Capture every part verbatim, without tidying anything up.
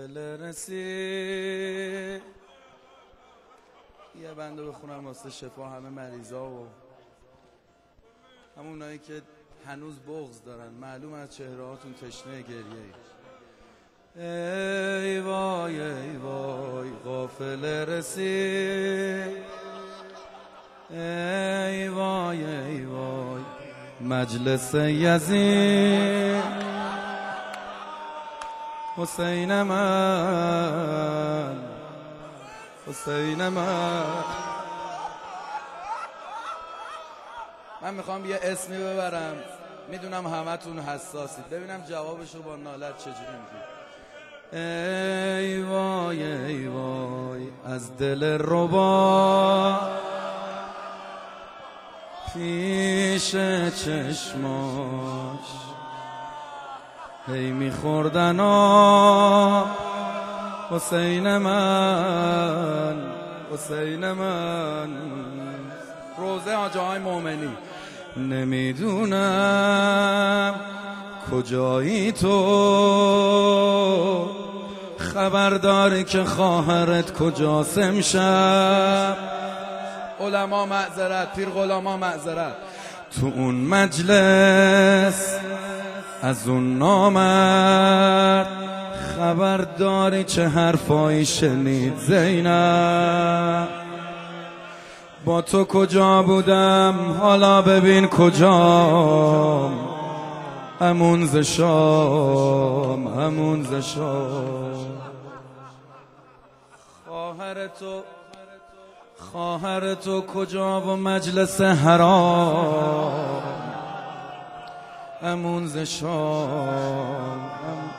قافله رسی. یه بنده بخونم واسه شفا همه مریضا و همونایی که هنوز بغض دارن، معلوم از چهره هاتون تشنه گریه ای. ای وای ای وای قافله رسی، ای وای ای وای مجلس یزید، حسین من حسین من. من میخوام یه اسمی ببرم، میدونم همتون حساسید، ببینم جوابشو با نالت چجوری میگید. ای وای ای وای از دل ربا پیش چشماش هی میخوردن آ حسین من حسین من. روزه آجاهای مومنی. نمیدونم کجایی تو، خبرداری که خواهرت کجاست امشب. علما معذرت، پیر غلاما معذرت. تو اون مجلس از اون نامرد خبرداری چه حرفایی شنید زینب. با تو کجا بودم حالا ببین کجام، همون ز شام همون ز شام. خواهر تو خواهر تو کجا و مجلس حرام، همون ز شام.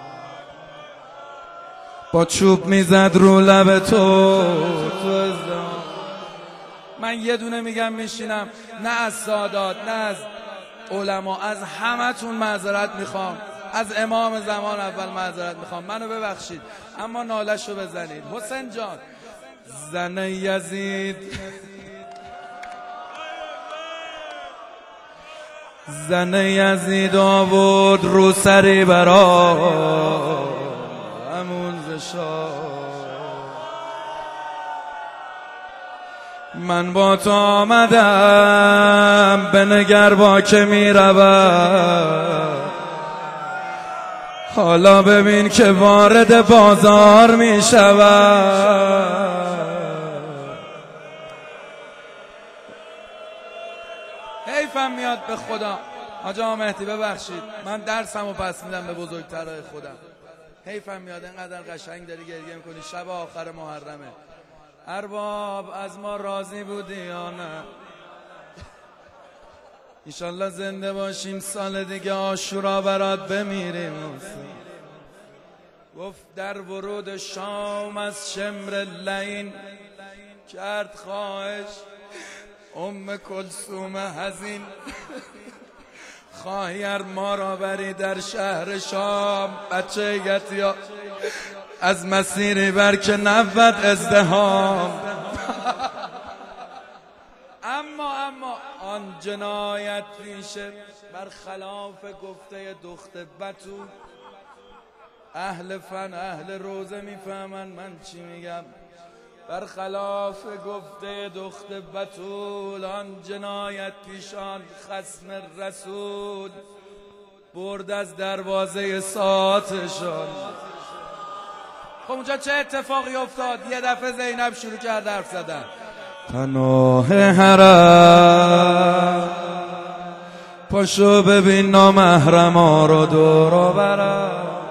با چوب میزد رو لب تو تو. من یه دونه میگم میشینم، نه از سادات نه از علما، از همتون معذرت میخوام، از امام زمان اول معذرت میخوام، منو ببخشید، اما نالشو بزنید. حسین جان زن یزید، زن یزید آورد رو سری برا همون ز شام. من با تو آمدم بنگر با که می رود، حالا ببین که وارد بازار می شود. حیفم میاد به خدا. حاج آقا مهدی ببخشید، من درسمو پس میدم به بزرگترهای خودم. حیفم میاد اینقدر قشنگ داری گریه میکنی، شب آخر محرمه. ارباب از ما راضی بودی یا نه؟ انشالله زنده باشیم سال دیگه عاشورا برات بمیریم. گفت در ورود شام از شمر لعین کرد خواهش ام کلثوم حزین، خواهی ار ما را بری در شهر شام، بچه یتیا از مسیری بر که نبود ازدهام. اما اما آن جنایت پیشه برخلاف گفته دخت بتول. اهل فن اهل روزه میفهمن من چی میگم. برخلاف گفته دخت بتول، آن جنایت پیشان خصم رسول برد از دروازه ساعتشان. خب اونجا چه اتفاقی افتاد؟ یه دفعه زینب شروع کرد حرف زدن. پناه حرم پاشو ببین نامحرما رو دور و برم.